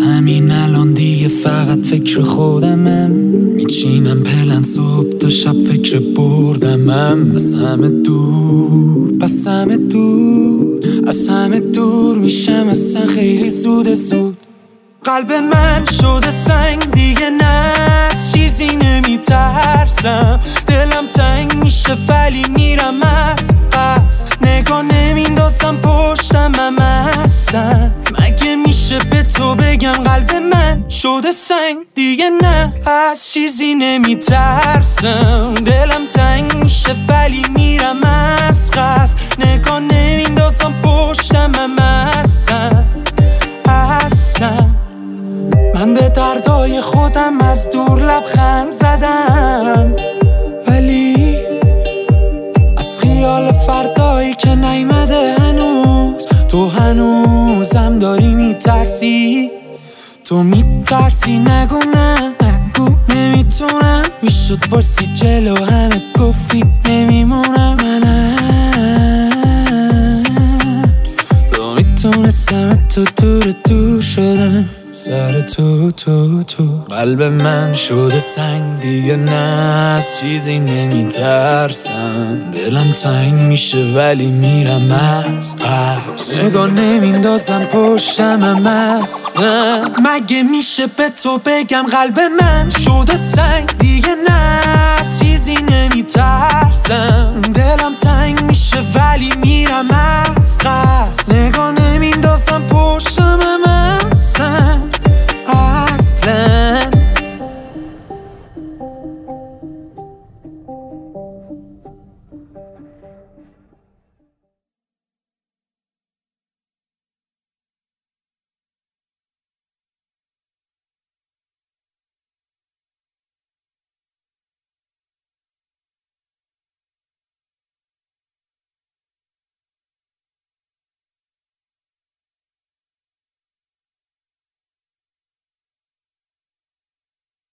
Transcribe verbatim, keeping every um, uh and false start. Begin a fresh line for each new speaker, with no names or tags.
همین الان دیگه فقط فکر خودمم، میچینم پلن صبح تا شب فکر بردمم. از همه دور بس همه دور از همه دور میشم اصلا خیلی زود زود. قلب من شده سنگ دیگه نه از چیزی نمیترسم، دلم تنگ میشه ولی میرم از قصد، نگاه نمیندازم پشتم هم اصلا. مگه میشه به تو بگم قلب من شده سنگ دیگه نه از چیزی نمیترسم، دلم تنگ میشه ولی میرم از قصد، نگاه نمیندازم پشتم هم اصلا اصلا. من به دردای خودم از دور لبخند زدم، ولی از خیال فردایی که نیمده هنوز، تو هنوزم داری میترسی، تو میترسی. نگو نه نگو نمیتونم، میشد بارسی جلو همه گفتی نمیمونم. منم تو میتونستم تو دور دور شدم سر تو تو تو. قلب من شده سنگ دیگه نه از چیزی نمیترسم، دلم تنگ میشه ولی میرم از قصد، نگاه نمیندازم پشتم هم اصلا. مگه میشه به تو بگم قلب من شده سنگ دیگه نه از چیزی نمیترسم، دلم تنگ میشه ولی میرم از قصد، نگاه